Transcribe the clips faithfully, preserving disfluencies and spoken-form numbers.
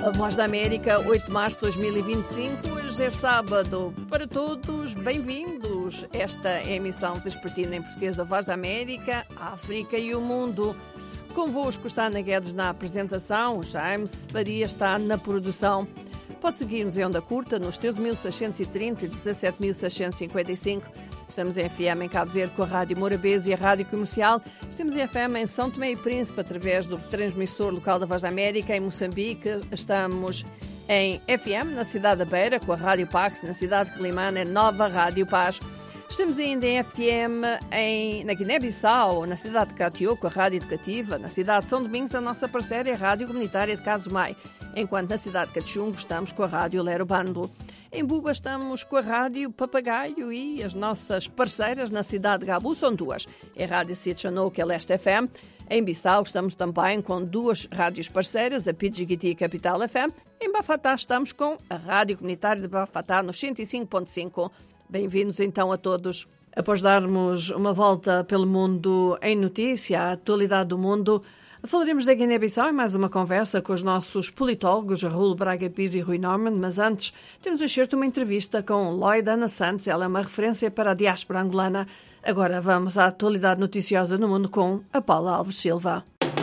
A Voz da América, oito de março de dois mil e vinte e cinco, hoje é sábado. Para todos, bem-vindos. Esta é a emissão vespertina em português da Voz da América, a África e o Mundo. Convosco está Ana Guedes na apresentação, James Faria está na produção. Pode seguir-nos em onda curta nos treze mil seiscentos e trinta e dezassete mil seiscentos e cinquenta e cinco. Estamos em F M em Cabo Verde com a Rádio Morabeza e a Rádio Comercial. Estamos em F M em São Tomé e Príncipe através do transmissor local da Voz da América. Em Moçambique estamos em F M na cidade da Beira com a Rádio Pax, na cidade de Climane, Nova Rádio Paz. Estamos ainda em F M em, na Guiné-Bissau, na cidade de Catió, com a Rádio Educativa. Na cidade de São Domingos, a nossa parceira é a Rádio Comunitária de Casos Mai. Enquanto na cidade de Cachungo estamos com a Rádio Lero Bando. Em Buba estamos com a Rádio Papagaio e as nossas parceiras na cidade de Gabu são duas. É a Rádio Sitchanou, que é Leste F M. Em Bissau estamos também com duas rádios parceiras, a Pidgigiti e a Capital F M. Em Bafatá estamos com a Rádio Comunitária de Bafatá no cento e cinco ponto cinco. Bem-vindos então a todos. Após darmos uma volta pelo mundo em notícia, a atualidade do mundo, falaremos da Guiné-Bissau em mais uma conversa com os nossos politólogos Raul Braga Pires e Rui Norman, mas antes temos um excerto uma entrevista com Lloyd Ana Santos, ela é uma referência para a diáspora angolana. Agora vamos à atualidade noticiosa no mundo com a Paula Alves Silva.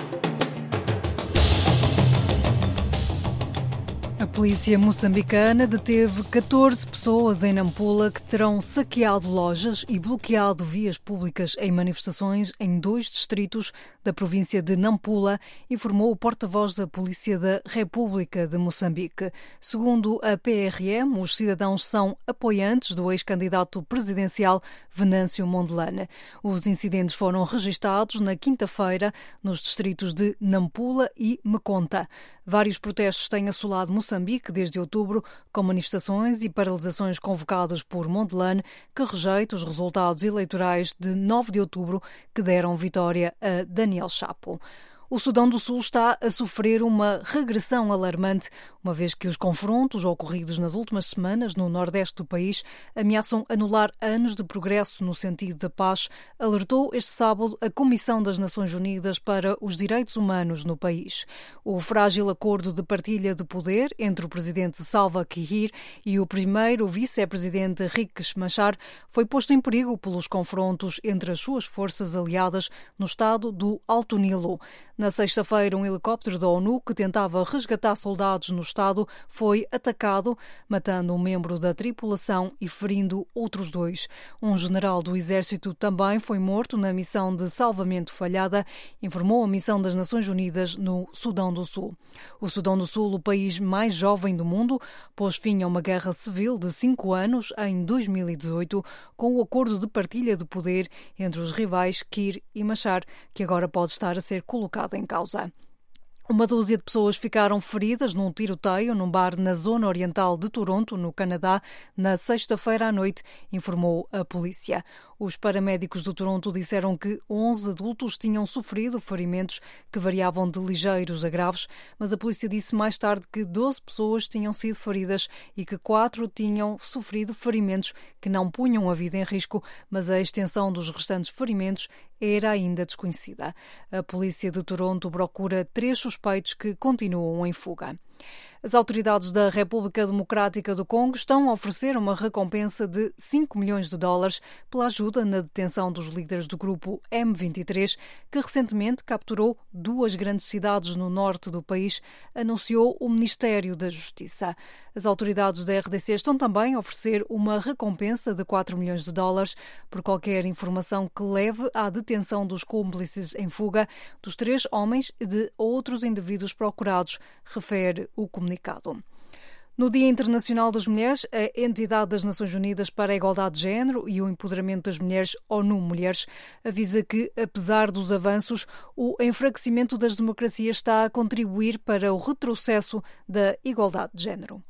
A polícia moçambicana deteve catorze pessoas em Nampula que terão saqueado lojas e bloqueado vias públicas em manifestações em dois distritos da província de Nampula, informou o porta-voz da Polícia da República de Moçambique. Segundo a P R M, os cidadãos são apoiantes do ex-candidato presidencial Venâncio Mondlane. Os incidentes foram registados na quinta-feira nos distritos de Nampula e Meconta. Vários protestos têm assolado Moçambique desde outubro, com manifestações e paralisações convocadas por Mondlane, que rejeita os resultados eleitorais de nove de outubro que deram vitória a Daniel Chapo. O Sudão do Sul está a sofrer uma regressão alarmante, uma vez que os confrontos ocorridos nas últimas semanas no nordeste do país ameaçam anular anos de progresso no sentido da paz, alertou este sábado a Comissão das Nações Unidas para os Direitos Humanos no país. O frágil acordo de partilha de poder entre o presidente Salva Kiir e o primeiro vice-presidente Riek Machar foi posto em perigo pelos confrontos entre as suas forças aliadas no estado do Alto Nilo. Na sexta-feira, um helicóptero da ONU que tentava resgatar soldados no estado foi atacado, matando um membro da tripulação e ferindo outros dois. Um general do exército também foi morto na missão de salvamento falhada, informou a Missão das Nações Unidas no Sudão do Sul. O Sudão do Sul, o país mais jovem do mundo, pôs fim a uma guerra civil de cinco anos em dois mil e dezoito, com o acordo de partilha de poder entre os rivais Kiir e Machar, que agora pode estar a ser colocado em causa. Uma dúzia de pessoas ficaram feridas num tiroteio num bar na zona oriental de Toronto, no Canadá, na sexta-feira à noite, informou a polícia. Os paramédicos do Toronto disseram que onze adultos tinham sofrido ferimentos que variavam de ligeiros a graves, mas a polícia disse mais tarde que doze pessoas tinham sido feridas e que quatro tinham sofrido ferimentos que não punham a vida em risco, mas a extensão dos restantes ferimentos era ainda desconhecida. A polícia de Toronto procura três suspeitos que continuam em fuga. As autoridades da República Democrática do Congo estão a oferecer uma recompensa de cinco milhões de dólares pela ajuda na detenção dos líderes do grupo M vinte e três, que recentemente capturou duas grandes cidades no norte do país, anunciou o Ministério da Justiça. As autoridades da R D C estão também a oferecer uma recompensa de quatro milhões de dólares por qualquer informação que leve à detenção dos cúmplices em fuga dos três homens e de outros indivíduos procurados, refere o comunicado. No Dia Internacional das Mulheres, a Entidade das Nações Unidas para a Igualdade de Género e o Empoderamento das Mulheres, ONU Mulheres, avisa que, apesar dos avanços, o enfraquecimento das democracias está a contribuir para o retrocesso da igualdade de género.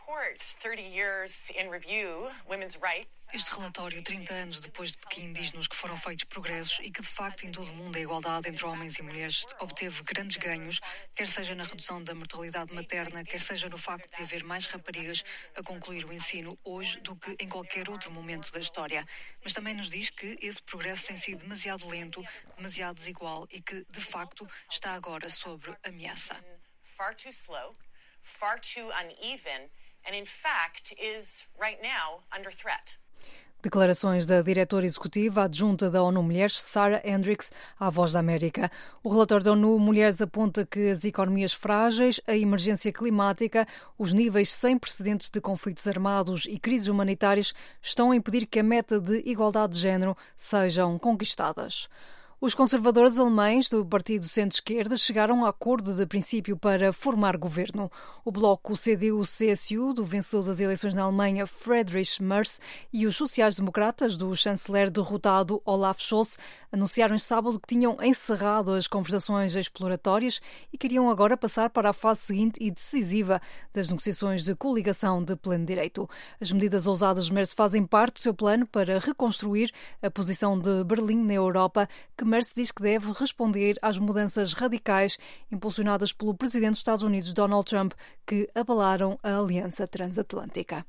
Este relatório, trinta anos depois de Pequim, diz-nos que foram feitos progressos e que, de facto, em todo o mundo a igualdade entre homens e mulheres obteve grandes ganhos, quer seja na redução da mortalidade materna, quer seja no facto de haver mais raparigas a concluir o ensino hoje do que em qualquer outro momento da história. Mas também nos diz que esse progresso tem sido demasiado lento, demasiado desigual e que, de facto, está agora sob ameaça. Far too slow, far too uneven and in fact is right now under threat. Declarações da diretora executiva adjunta da ONU Mulheres, Sarah Hendricks, à Voz da América. O relatório da ONU Mulheres aponta que as economias frágeis, a emergência climática, os níveis sem precedentes de conflitos armados e crises humanitárias estão a impedir que a meta de igualdade de género sejam conquistadas. Os conservadores alemães do Partido Centro-Esquerda chegaram a acordo de princípio para formar governo. O bloco C D U C S U, do vencedor das eleições na Alemanha, Friedrich Merz, e os sociais-democratas do chanceler derrotado Olaf Scholz anunciaram este sábado que tinham encerrado as conversações exploratórias e queriam agora passar para a fase seguinte e decisiva das negociações de coligação de pleno direito. As medidas ousadas de Merz fazem parte do seu plano para reconstruir a posição de Berlim na Europa, que Merz diz que deve responder às mudanças radicais impulsionadas pelo presidente dos Estados Unidos, Donald Trump, que abalaram a aliança transatlântica.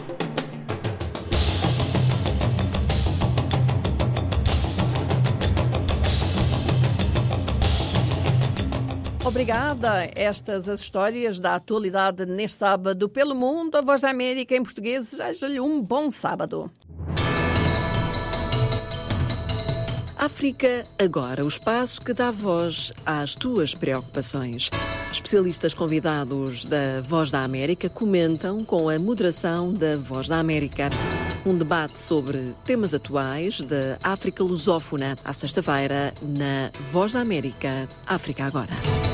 Obrigada. Estas as histórias da atualidade neste sábado pelo mundo. A Voz da América em português. Deseja-lhe um bom sábado. África Agora, o espaço que dá voz às tuas preocupações. Especialistas convidados da Voz da América comentam com a moderação da Voz da América. Um debate sobre temas atuais da África lusófona, à sexta-feira, na Voz da América, África Agora.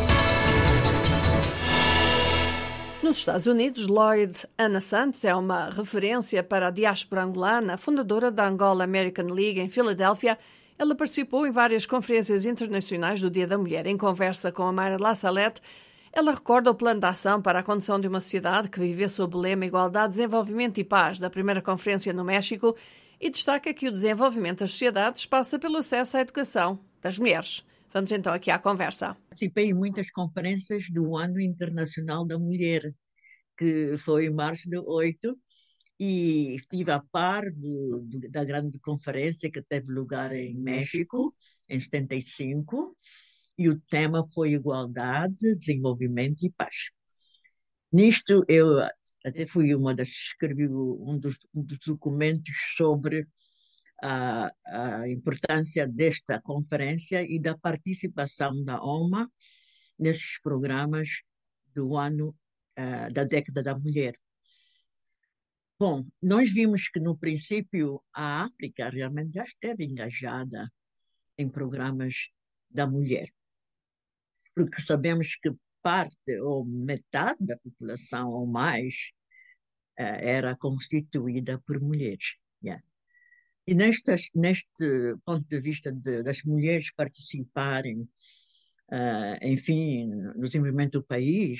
Nos Estados Unidos, Lloyd Anna Santos é uma referência para a diáspora angolana, fundadora da Angola American League em Filadélfia. Ela participou em várias conferências internacionais do Dia da Mulher. Em conversa com a Mayra La Salette, ela recorda o plano de ação para a condução de uma sociedade que vive sob o lema Igualdade, Desenvolvimento e Paz da primeira conferência no México e destaca que o desenvolvimento das sociedades passa pelo acesso à educação das mulheres. Vamos então aqui à conversa. Participei em muitas conferências do Ano Internacional da Mulher, que foi em março de oito, e estive a par do, do, da grande conferência que teve lugar em México, em setenta e cinco, e o tema foi Igualdade, Desenvolvimento e Paz. Nisto, eu até fui uma das que escrevi um dos, um dos documentos sobre a, a importância desta conferência e da participação da O M A nestes programas do ano uh, da década da mulher. Bom, nós vimos que, no princípio, a África realmente já esteve engajada em programas da mulher, porque sabemos que parte ou metade da população ou mais uh, era constituída por mulheres. Yeah. E nestas, neste ponto de vista de, das mulheres participarem, uh, enfim, no desenvolvimento do país,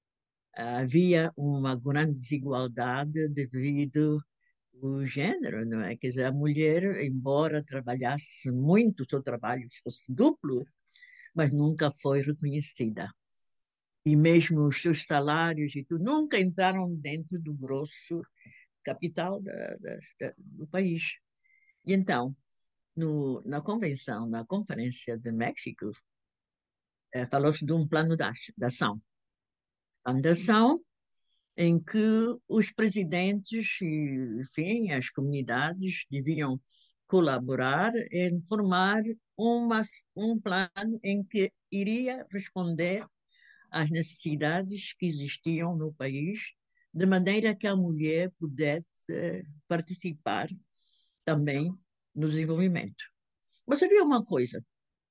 havia uma grande desigualdade devido ao género, não é? Quer dizer, a mulher, embora trabalhasse muito, o seu trabalho fosse duplo, mas nunca foi reconhecida. E mesmo os seus salários e tudo nunca entraram dentro do grosso capital da, da, da, do país. E então, no, na convenção, na Conferência de México, eh, falou-se de um plano de ação. Plano de ação em que os presidentes e, enfim, as comunidades deviam colaborar em formar uma, um plano em que iria responder às necessidades que existiam no país, de maneira que a mulher pudesse participar também no desenvolvimento. Mas havia uma coisa,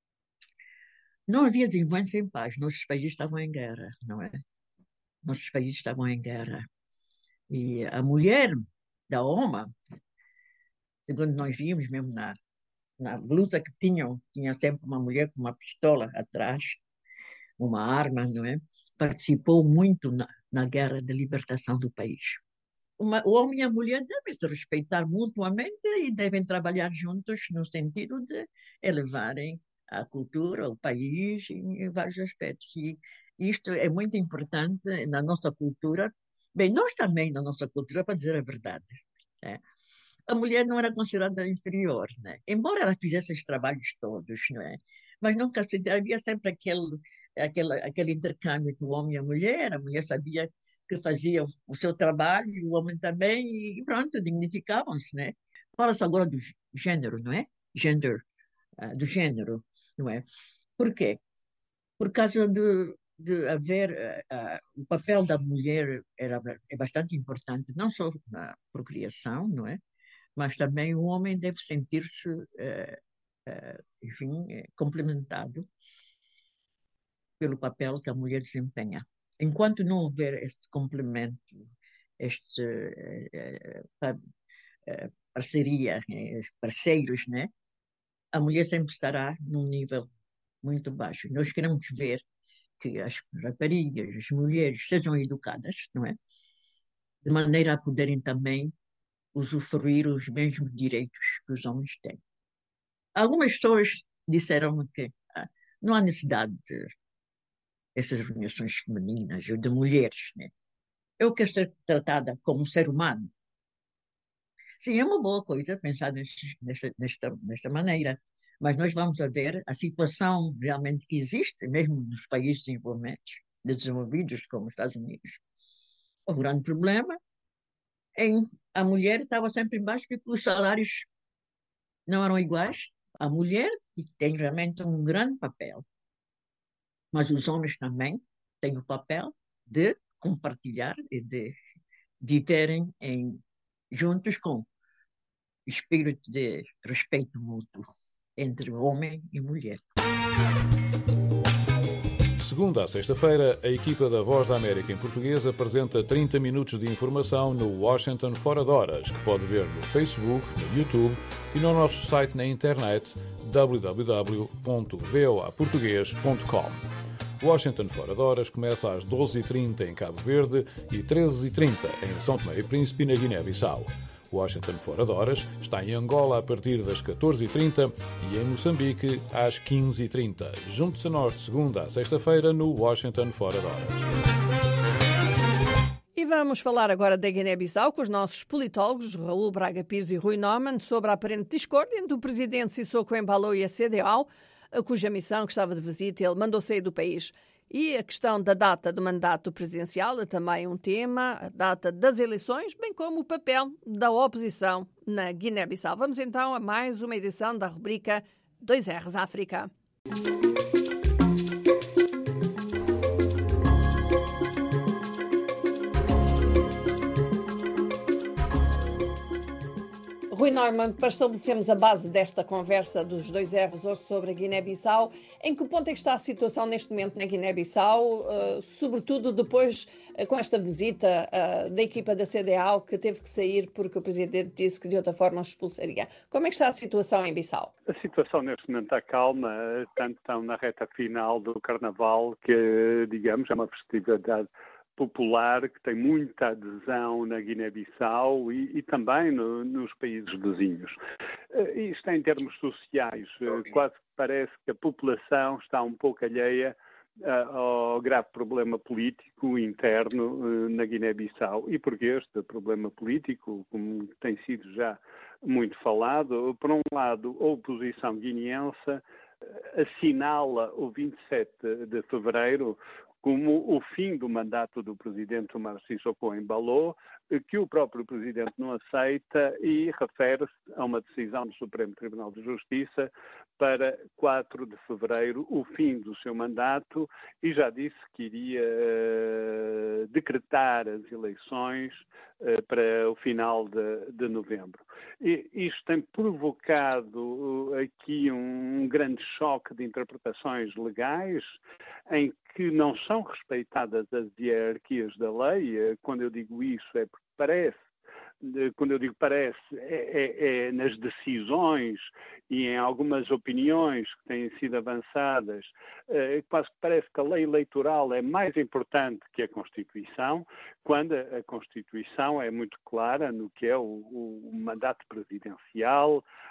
não havia desenvolvimento sem paz, nossos países estavam em guerra, não é? Nossos países estavam em guerra. E a mulher da O M A, segundo nós vimos mesmo na, na luta que tinham, tinha sempre uma mulher com uma pistola atrás, uma arma, não é? Participou muito na, na guerra de libertação do país. Uma, o homem e a mulher devem se respeitar mutuamente e devem trabalhar juntos no sentido de elevarem a cultura, o país, em, em vários aspectos. E isto é muito importante na nossa cultura. Bem, nós também, na nossa cultura, para dizer a verdade, né? A mulher não era considerada inferior, né? Embora ela fizesse os trabalhos todos, não é? Mas nunca se havia sempre aquele, aquele, aquele intercâmbio entre o homem e a mulher. A mulher sabia que faziam o seu trabalho, o homem também, e pronto, dignificavam-se, né? Fala-se agora do gênero, não é? Gender, uh, do gênero, não é? Por quê? Por causa de, de haver uh, uh, o papel da mulher era, é bastante importante, não só na procriação, não é? Mas também o homem deve sentir-se, uh, uh, enfim, complementado pelo papel que a mulher desempenha. Enquanto não houver este complemento, este uh, uh, uh, parceria, uh, parceiros, né? A mulher sempre estará num nível muito baixo. Nós queremos ver que as raparigas, as mulheres sejam educadas, não é? De maneira a poderem também usufruir os mesmos direitos que os homens têm. Algumas pessoas disseram que ah, não há necessidade de essas reuniões femininas ou de mulheres, né? Eu quero ser tratada como um ser humano. Sim, é uma boa coisa pensar neste, nesta, nesta, nesta maneira, mas nós vamos ver a situação realmente que existe, mesmo nos países desenvolvimentos, desenvolvidos como os Estados Unidos. O grande problema em a mulher estava sempre embaixo porque os salários não eram iguais. A mulher tem realmente um grande papel, mas os homens também têm o papel de compartilhar e de viverem em, juntos com espírito de respeito mútuo entre homem e mulher. Segunda a sexta-feira, a equipa da Voz da América em português apresenta trinta minutos de informação no Washington Fora de Horas, que pode ver no Facebook, no YouTube e no nosso site na internet w w w ponto voa português ponto com. Washington Fora de Horas começa às doze e trinta em Cabo Verde e treze e trinta em São Tomé e Príncipe, na Guiné-Bissau. Washington Fora de Horas está em Angola a partir das catorze e trinta e em Moçambique às quinze e trinta. Junte-se a nós de segunda a sexta-feira no Washington Fora de Horas. E vamos falar agora da Guiné-Bissau com os nossos politólogos Raul Braga Pires e Rui Norman sobre a aparente discórdia entre o presidente Sissoko Embalo e a C D A O, cuja missão que estava de visita ele mandou sair do país. E a questão da data do mandato presidencial é também um tema, a data das eleições, bem como o papel da oposição na Guiné-Bissau. Vamos então a mais uma edição da rubrica dois R's África. Rui Norman, para estabelecermos a base desta conversa dos dois R's hoje sobre a Guiné-Bissau, em que ponto é que está a situação neste momento na Guiné-Bissau, uh, sobretudo depois uh, com esta visita uh, da equipa da C D A O, que teve que sair porque o presidente disse que de outra forma os expulsaria. Como é que está a situação em Bissau? A situação neste momento está calma, tanto estão na reta final do Carnaval, que, digamos, é uma festividade popular que tem muita adesão na Guiné-Bissau e, e também no, nos países vizinhos. Uh, isto em termos sociais, uh, quase parece que a população está um pouco alheia uh, ao grave problema político interno uh, na Guiné-Bissau. E porque este problema político, como tem sido já muito falado, por um lado, a oposição guineense uh, assinala o vinte e sete de fevereiro como o fim do mandato do presidente Omar Sissoko Embalo, que o próprio presidente não aceita e refere-se a uma decisão do Supremo Tribunal de Justiça para quatro de fevereiro, o fim do seu mandato, e já disse que iria uh, decretar as eleições uh, para o final de, de novembro. E isto tem provocado uh, aqui um grande choque de interpretações legais, em que não são respeitadas as hierarquias da lei. Quando eu digo isso é porque parece, quando eu digo parece, é, é, é nas decisões e em algumas opiniões que têm sido avançadas, é, quase que parece que a lei eleitoral é mais importante que a Constituição, quando a Constituição é muito clara no que é o, o mandato presidencial,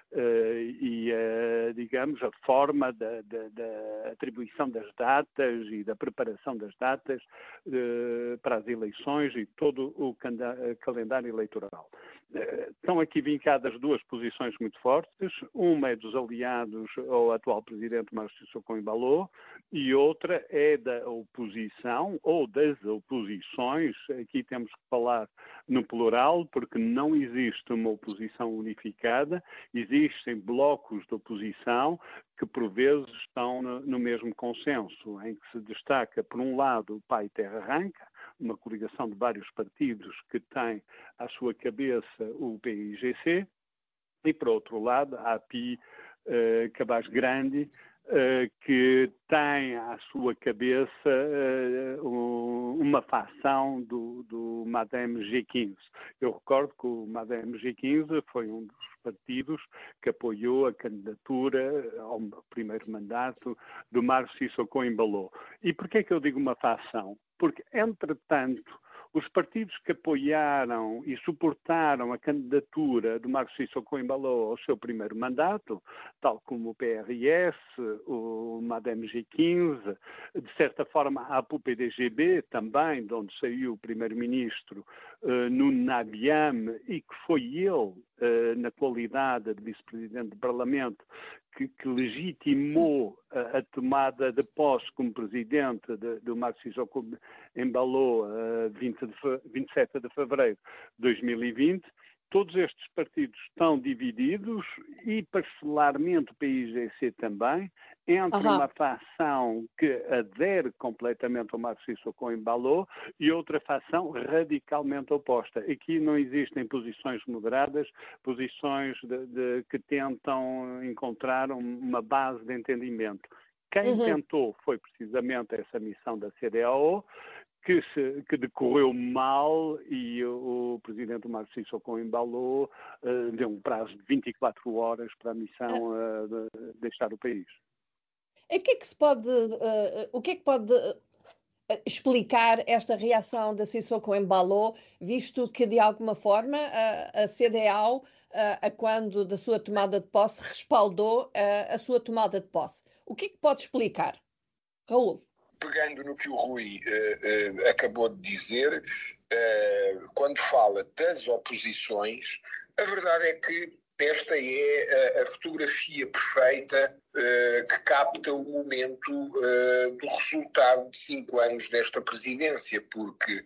e, digamos, a forma da, da, da atribuição das datas e da preparação das datas para as eleições e todo o calendário eleitoral. Estão aqui vincadas duas posições muito fortes. Uma é dos aliados ao atual presidente Marcos Sissoko Embaló e outra é da oposição ou das oposições. Aqui temos que falar no plural, porque não existe uma oposição unificada, existem blocos de oposição que por vezes estão no, no mesmo consenso, em que se destaca, por um lado, o Pai Terra Arranca, uma coligação de vários partidos que tem à sua cabeça o P I G C, e, por outro lado, a A P I uh, Cabaz Grande, uh, que tem à sua cabeça uh, uma facção do, do MADEM G quinze. Eu recordo que o MADEM G quinze foi um dos partidos que apoiou a candidatura ao primeiro mandato do Marcos Sissoko Embaló. E porquê é que eu digo uma facção? Porque, entretanto, os partidos que apoiaram e suportaram a candidatura do Marcos Sissoko Embaló ao seu primeiro mandato, tal como o P R S, o MADEM G quinze, de certa forma a P U P D G B também, de onde saiu o primeiro-ministro uh, Nuno Nabiam, e que foi ele, uh, na qualidade de vice-presidente do Parlamento, que, que legitimou a, a tomada de posse como presidente do Marcos Sissoko Embaló a uh, vinte e sete de fevereiro de dois mil e vinte. Todos estes partidos estão divididos e, parcelarmente, o P I G C também, entre uhum. uma facção que adere completamente ao Marcos Sissoko Embaló e outra facção radicalmente oposta. Aqui não existem posições moderadas, posições de, de, que tentam encontrar uma base de entendimento. Quem uhum. tentou foi precisamente essa missão da C D A O, Que, se, que decorreu mal, e o, o presidente Marcos Sissoko Embaló uh, deu um prazo de vinte e quatro horas para a missão uh, de deixar o país. O que é que se pode, uh, o que é que pode uh, explicar esta reação da Sissoko Embaló, visto que de alguma forma uh, a C D A O, uh, a quando da sua tomada de posse, respaldou uh, a sua tomada de posse? O que é que pode explicar? Raul? Pegando no que o Rui uh, uh, acabou de dizer, uh, quando fala das oposições, a verdade é que esta é a, a fotografia perfeita uh, que capta o momento uh, do resultado de cinco anos desta presidência, porque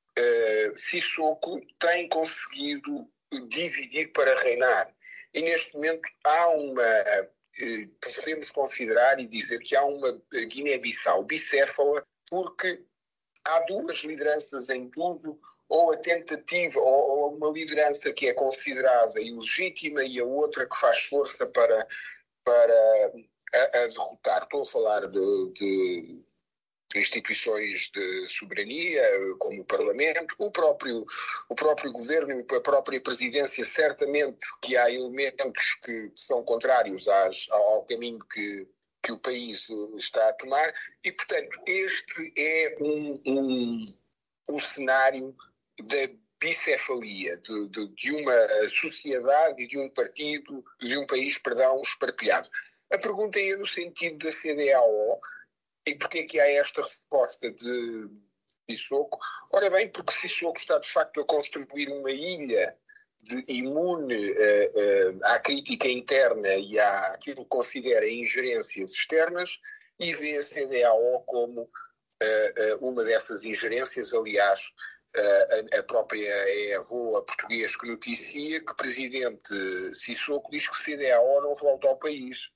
uh, Sissoko tem conseguido dividir para reinar. E neste momento há uma... podemos considerar e dizer que há uma Guiné-Bissau bicéfala, porque há duas lideranças em tudo, ou a tentativa, ou, ou uma liderança que é considerada ilegítima e a outra que faz força para, para a, a derrotar. Estou a falar de, de instituições de soberania, como o Parlamento, o próprio, o próprio governo e a própria presidência. Certamente que há elementos que são contrários às, ao caminho que, que o país está a tomar, e, portanto, este é um, um, um cenário da bicefalia, de, de, de uma sociedade e de um partido, de um país, perdão, espartilhado. A pergunta é no sentido da C D A O. E porquê é que há esta resposta de Sissoko? Ora bem, porque Sissoko está de facto a construir uma ilha de imune uh, uh, à crítica interna e àquilo que considera ingerências externas, e vê a C D A O como uh, uh, uma dessas ingerências. Aliás, uh, a, a própria é a Voa português que noticia que o presidente Sissoko diz que C D A O não volta ao país.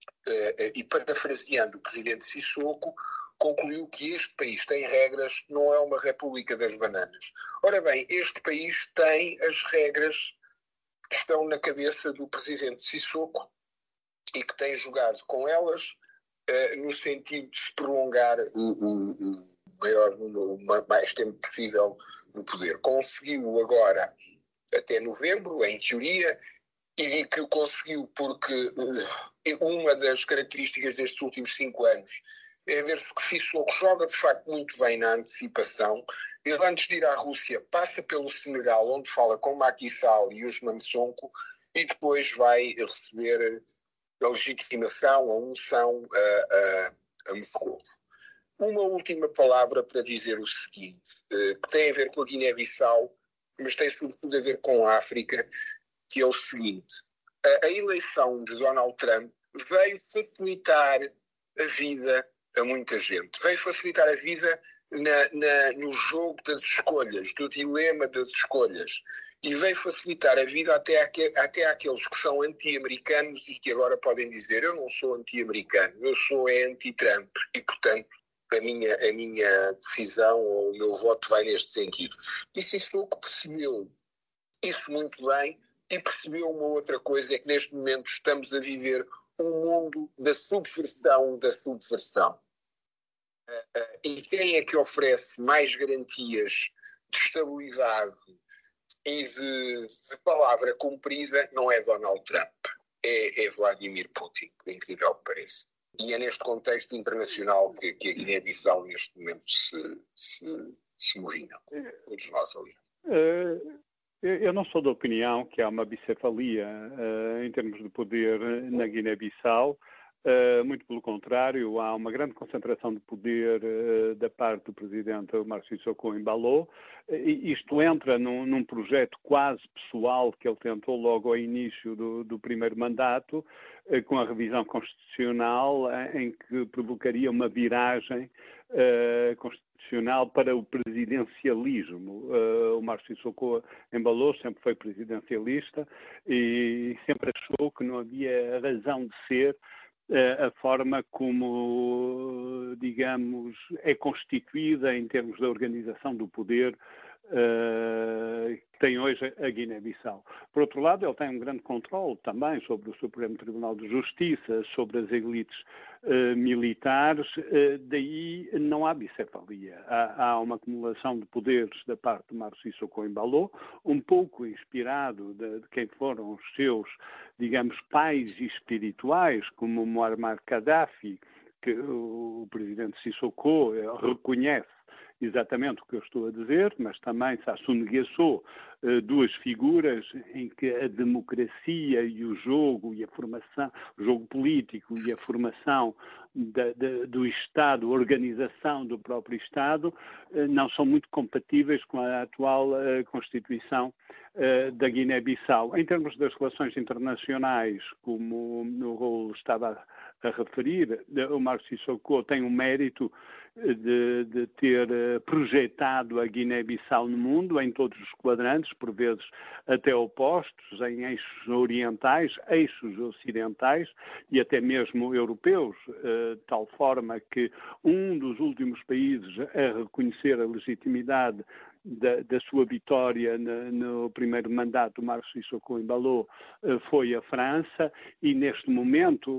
Uh, e parafraseando o presidente Sissoko, concluiu que este país tem regras, não é uma república das bananas. Ora bem, este país tem as regras que estão na cabeça do presidente Sissoko e que tem jogado com elas uh, no sentido de se prolongar o, o, o maior número, o mais tempo possível no poder. Conseguiu agora até novembro, em teoria, e digo que o conseguiu porque uh, uma das características destes últimos cinco anos é ver-se que Sissoko joga de facto muito bem na antecipação. Ele, antes de ir à Rússia, passa pelo Senegal, onde fala com Macky Sall e Ousmane Sonko, e depois vai receber a legitimação, a unção a, a, a Moscou. Uma última palavra para dizer o seguinte, que tem a ver com a Guiné-Bissau, mas tem sobretudo a ver com a África, que é o seguinte: a, a eleição de Donald Trump veio facilitar a vida a muita gente, veio facilitar a vida na, na, no jogo das escolhas, do dilema das escolhas, e veio facilitar a vida até, aqu, até àqueles que são anti-americanos e que agora podem dizer: eu não sou anti-americano, eu sou anti-Trump, e portanto a minha, a minha decisão ou o meu voto vai neste sentido. E Sissoko percebeu isso muito bem, e percebeu uma outra coisa, é que neste momento estamos a viver um mundo da subversão da subversão. Uh, uh, e quem é que oferece mais garantias de estabilidade e de, de palavra cumprida não é Donald Trump, é, é Vladimir Putin, por incrível que pareça. E é neste contexto internacional que, que a Guiné-Bissau neste momento se, se, se movimenta. Todos nós ali. Uh, eu não sou da opinião que há uma bicefalia uh, em termos de poder na Guiné-Bissau. Uh, muito pelo contrário, há uma grande concentração de poder uh, da parte do presidente Umaro Sissoko Embalo. Uh, isto entra num, num projeto quase pessoal que ele tentou logo ao início do, do primeiro mandato, uh, com a revisão constitucional, uh, em que provocaria uma viragem uh, constitucional para o presidencialismo. Uh, o Umaro Sissoko Embalo sempre foi presidencialista e sempre achou que não havia razão de ser a forma como, digamos, é constituída em termos da organização do poder uh, que tem hoje a Guiné-Bissau. Por outro lado, ele tem um grande controle também sobre o Supremo Tribunal de Justiça, sobre as elites uh, militares, uh, daí não há bicefalia. Há, há uma acumulação de poderes da parte de Umaro Sissoko Embalo, um pouco inspirado de, de quem foram os seus, digamos, pais espirituais, como Muammar Gaddafi, que o presidente Sissoko reconhece exatamente o que eu estou a dizer, mas também Sassou Nguesso, duas figuras em que a democracia e o jogo e a formação, o jogo político e a formação da, da, do Estado, a organização do próprio Estado, não são muito compatíveis com a atual uh, Constituição uh, da Guiné-Bissau. Em termos das relações internacionais, como o Raul estava a, a referir, o Umaro Sissoko tem um mérito de, de ter projetado a Guiné-Bissau no mundo, em todos os quadrantes, por vezes até opostos, em eixos orientais, eixos ocidentais e até mesmo europeus, de tal forma que um dos últimos países a reconhecer a legitimidade Da, da sua vitória no, no primeiro mandato do Umaro Sissoko Embalo foi a França, e neste momento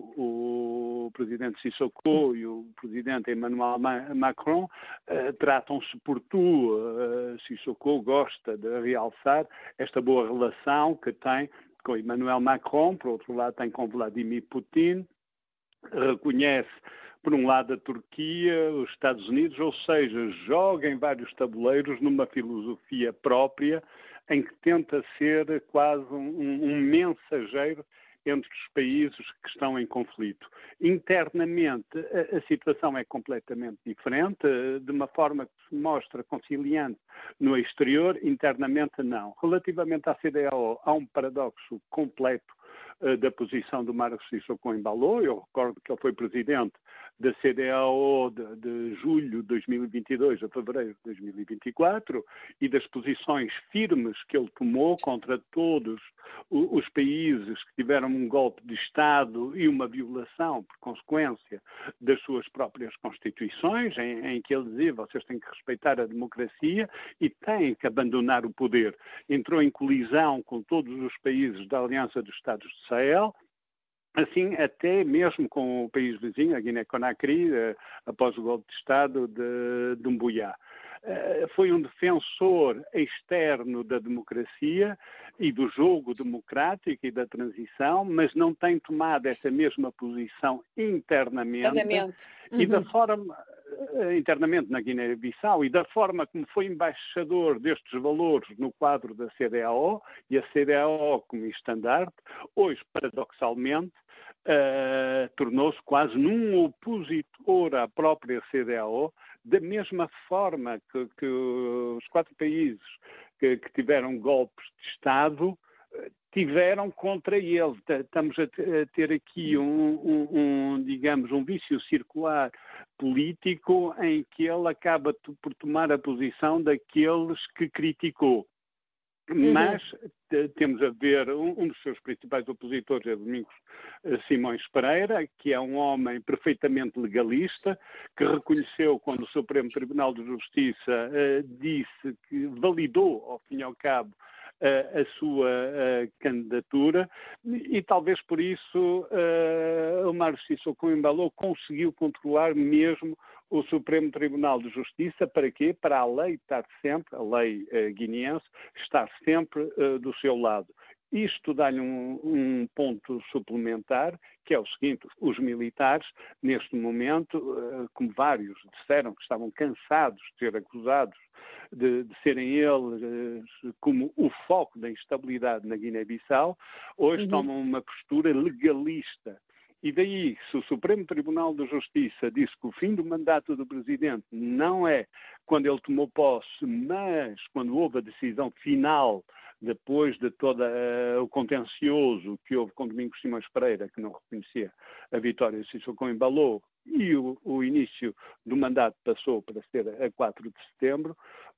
o presidente Sissoko e o presidente Emmanuel Macron uh, tratam-se por tu. Uh, Sissoko gosta de realçar esta boa relação que tem com Emmanuel Macron, por outro lado tem com Vladimir Putin, reconhece por um lado a Turquia, os Estados Unidos, ou seja, joga em vários tabuleiros numa filosofia própria em que tenta ser quase um, um mensageiro entre os países que estão em conflito. Internamente, a, a situação é completamente diferente, de uma forma que se mostra conciliante no exterior, internamente não. Relativamente à C D A O, há um paradoxo completo uh, da posição do Umaro Sissoko Embalo. Eu recordo que ele foi presidente da C D A O de, de julho de dois mil e vinte e dois a fevereiro de dois mil e vinte e quatro, e das posições firmes que ele tomou contra todos os países que tiveram um golpe de Estado e uma violação, por consequência, das suas próprias constituições, em, em que ele dizia: vocês têm que respeitar a democracia e têm que abandonar o poder. Entrou em colisão com todos os países da Aliança dos Estados do Sahel, assim até mesmo com o país vizinho, a Guiné-Conakry, após o golpe de Estado de, de Mbuya. Foi um defensor externo da democracia e do jogo democrático e da transição, mas não tem tomado essa mesma posição internamente. Uhum. E da forma, internamente na Guiné-Bissau e da forma como foi embaixador destes valores no quadro da C D A O, e a C D A O como estandarte, hoje, paradoxalmente, uh, tornou-se quase num opositor à própria C D A O, da mesma forma que, que os quatro países que, que tiveram golpes de Estado tiveram contra ele. Estamos a ter aqui um, um, um, digamos, um vício circular político em que ele acaba por tomar a posição daqueles que criticou. Uhum. Mas temos a ver, um, um dos seus principais opositores é Domingos Simões Pereira, que é um homem perfeitamente legalista, que reconheceu quando o Supremo Tribunal de Justiça uh, disse que validou, ao fim e ao cabo, a sua uh, candidatura, e, e talvez por isso uh, o Mário Sissoko Embalo conseguiu controlar mesmo o Supremo Tribunal de Justiça. Para quê? Para a lei estar sempre, a lei uh, guineense, estar sempre uh, do seu lado. Isto dá-lhe um, um ponto suplementar, que é o seguinte: os militares, neste momento, uh, como vários disseram que estavam cansados de ser acusados de, de serem eles uh, como o foco da instabilidade na Guiné-Bissau, hoje uhum. tomam uma postura legalista. E daí, se o Supremo Tribunal de Justiça disse que o fim do mandato do Presidente não é quando ele tomou posse, mas quando houve a decisão final, depois de todo uh, o contencioso que houve com Domingos Simões Pereira, que não reconhecia a vitória de Sissoko Embalo, e o, o início do mandato passou para ser a quatro de setembro,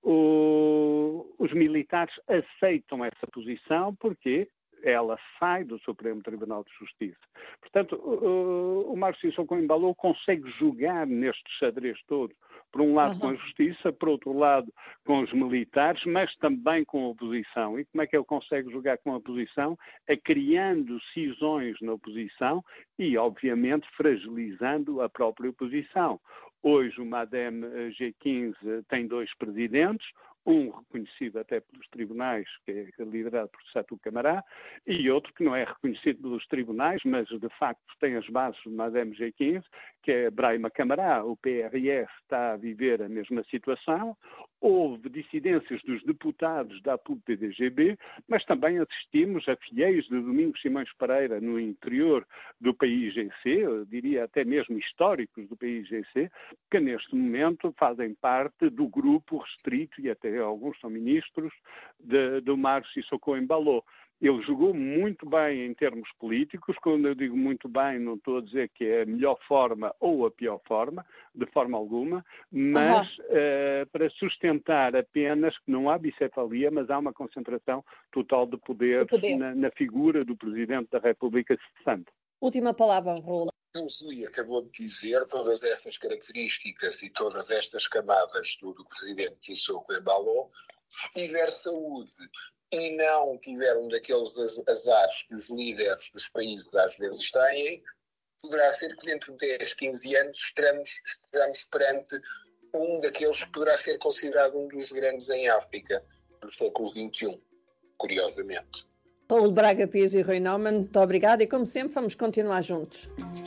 o, os militares aceitam essa posição. Porquê? Ela sai do Supremo Tribunal de Justiça. Portanto, o, o Mário Sissoko Embalo consegue jogar neste xadrez todo, por um lado uhum. com a Justiça, por outro lado com os militares, mas também com a oposição. E como é que ele consegue jogar com a oposição? É criando cisões na oposição e, obviamente, fragilizando a própria oposição. Hoje o MADEM G quinze tem dois presidentes, um reconhecido até pelos tribunais, que é liderado por Satou Camara, e outro que não é reconhecido pelos tribunais, mas de facto tem as bases do MADEM G quinze, que é Brahima Camara. O P R S está a viver a mesma situação. Houve dissidências dos deputados da A P U P D G B, mas também assistimos a fiéis de Domingos Simões Pereira no interior do P I G C, eu diria até mesmo históricos do P I G C, que neste momento fazem parte do grupo restrito, e até alguns são ministros, de, do Mário Sissoko Embalo. Ele jogou muito bem em termos políticos. Quando eu digo muito bem, não estou a dizer que é a melhor forma ou a pior forma, de forma alguma, mas uhum. uh, para sustentar apenas que não há bicefalia, mas há uma concentração total de poder, poder. Na, na figura do Presidente da República cessante. Última palavra, Rola. O Zé acabou de dizer, todas estas características e todas estas camadas do, do Presidente Sissoko Embalo, se tiver saúde e não tiver um daqueles azares que os líderes dos países às vezes têm, poderá ser que dentro de dez, quinze anos estejamos, estejamos perante um daqueles que poderá ser considerado um dos grandes em África do século vinte e um, curiosamente. Paulo Braga Pires e Rui Naumann, muito obrigada, e como sempre vamos continuar juntos.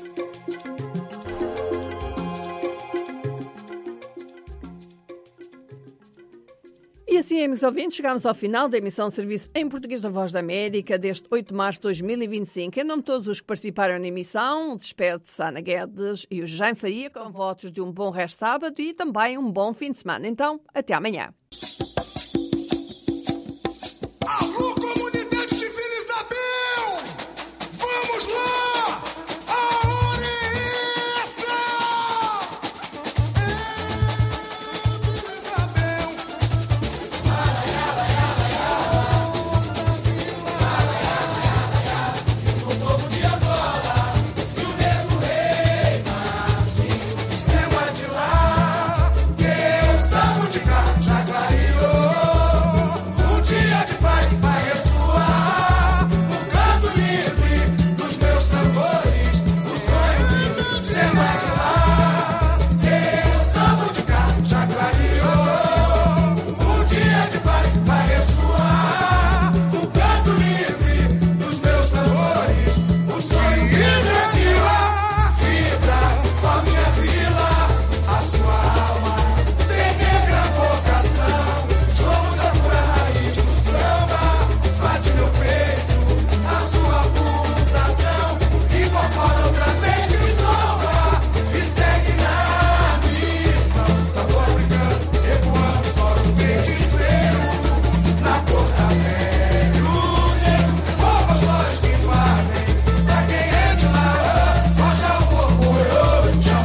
E assim, amigos ouvintes, chegamos ao final da emissão de serviço em português da Voz da América deste oito de março de dois mil e vinte e cinco. Em nome de todos os que participaram na emissão, despede-se Ana Guedes e o Jaime Faria com votos de um bom resto de sábado e também um bom fim de semana. Então, até amanhã.